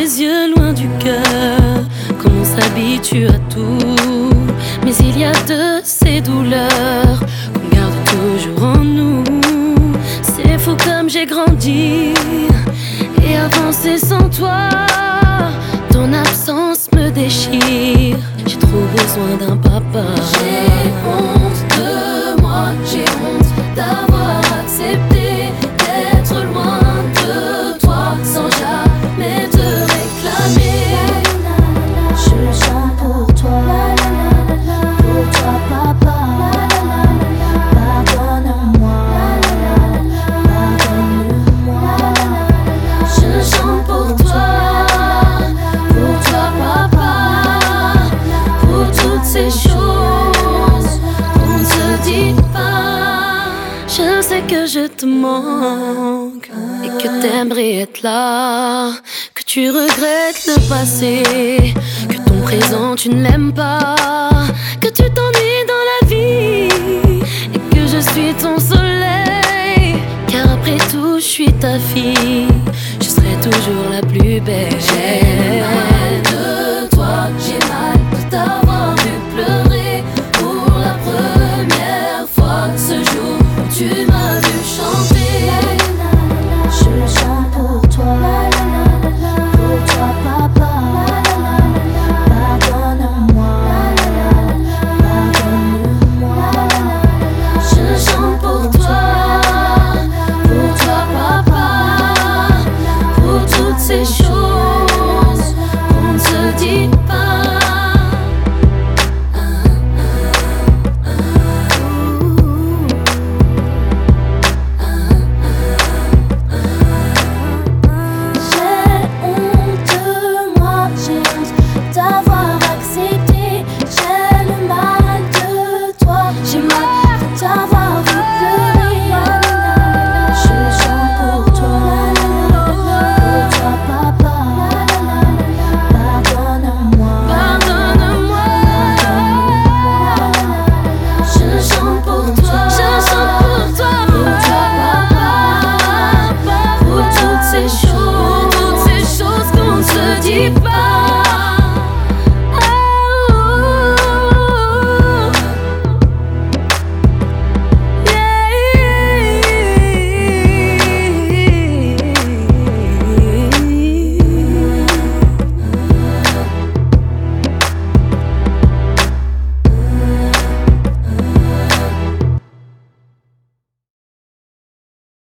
les yeux, loin du cœur. Comme on s'habitue à tout, mais il y a de ces douleurs qu'on garde toujours en nous. C'est fou comme j'ai grandi et avancé sans toi. Ton absence me déchire. J'ai trop besoin d'un papa. J'ai honte de moi, j'ai honte d'avoir accepté d'être loin de toi sans jamais te réclamer. Je chante pour toi, papa. Pardonne-moi, pardonne-moi. Je chante pour toi, papa, pour toutes ces choses qu'on ne se dit pas. Je sais que je te manque et que t'aimerais être là, que tu regrettes le passé, que ton présent tu ne l'aimes pas, que tu t'ennuies dans la vie et que je suis ton soleil. Car après tout, je suis ta fille, je serai toujours la plus belle. J'ai mal de toi, j'ai mal de t'avoir vu pleurer pour la première fois ce jour où tu m'as vu chanter. Je chante pour toi, papa. Pardonne-moi, pardonne-moi. Je chante pour toi, papa, pour toutes ces choses qu'on ne se dit pas. J'ai honte de moi, j'ai honte d'avoir accepté. J'ai le mal de toi, j'ai mal de t'avoir vu pleurer. Je chante pour toi, papa. Pardonne-moi, Pardonne-moi. Je chante pour toi, papa, pour toutes ces choses qu'on ne se dit pas.